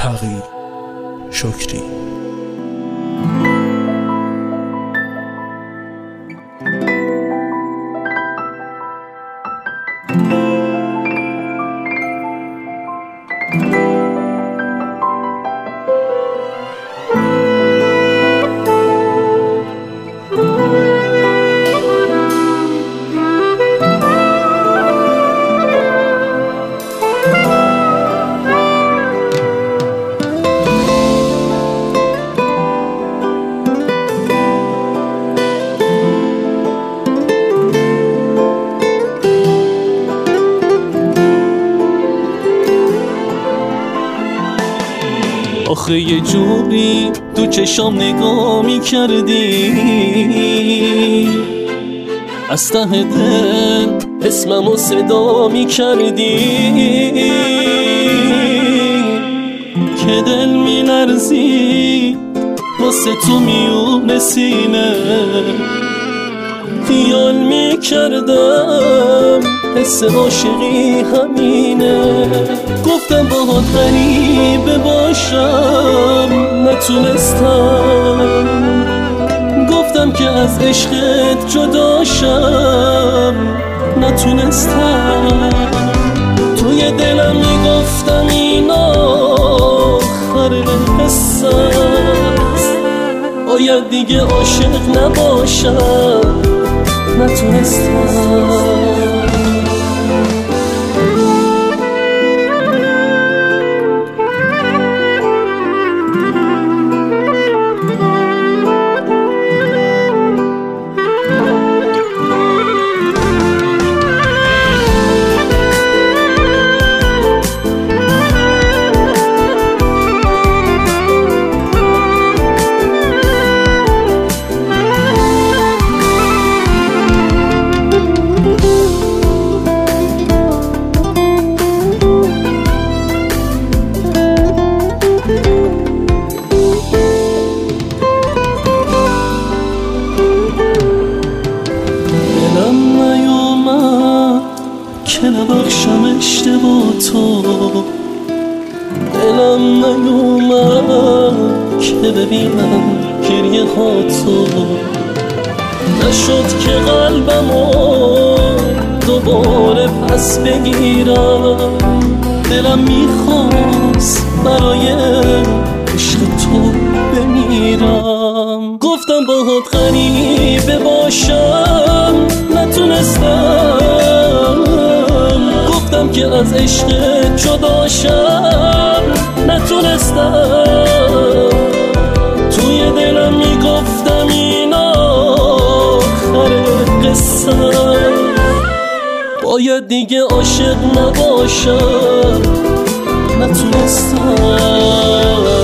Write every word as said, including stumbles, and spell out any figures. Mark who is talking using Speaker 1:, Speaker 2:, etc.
Speaker 1: تقی شکری.
Speaker 2: آخه یه جوری تو چشام نگاه می کردی، از ته دل اسممو صدا می کردی که دل می لرزی واسه تو میون سینه. خیال می کردم حس عاشقی همینه. گفتم باهات غریبه باشم نتونستم، گفتم که از عشقت جداشم نتونستم. توی دلم میگفتم این آخر قصه است، باید دیگه عاشق نباشم نتونستم. که نبخشم اشتباه تو، دلم نیومد که ببینم گریه ها تو. نشد که قلبمو دوباره پس بگیرم، دلم میخواست برای عشق تو بمیرم. گفتم باهات غریبه باشم نتونستم، گفتم که از عشق جداشم نتونستم. توی دلم میگفتم این آخر قصه، باید دیگه عاشق نباشم نتونستم.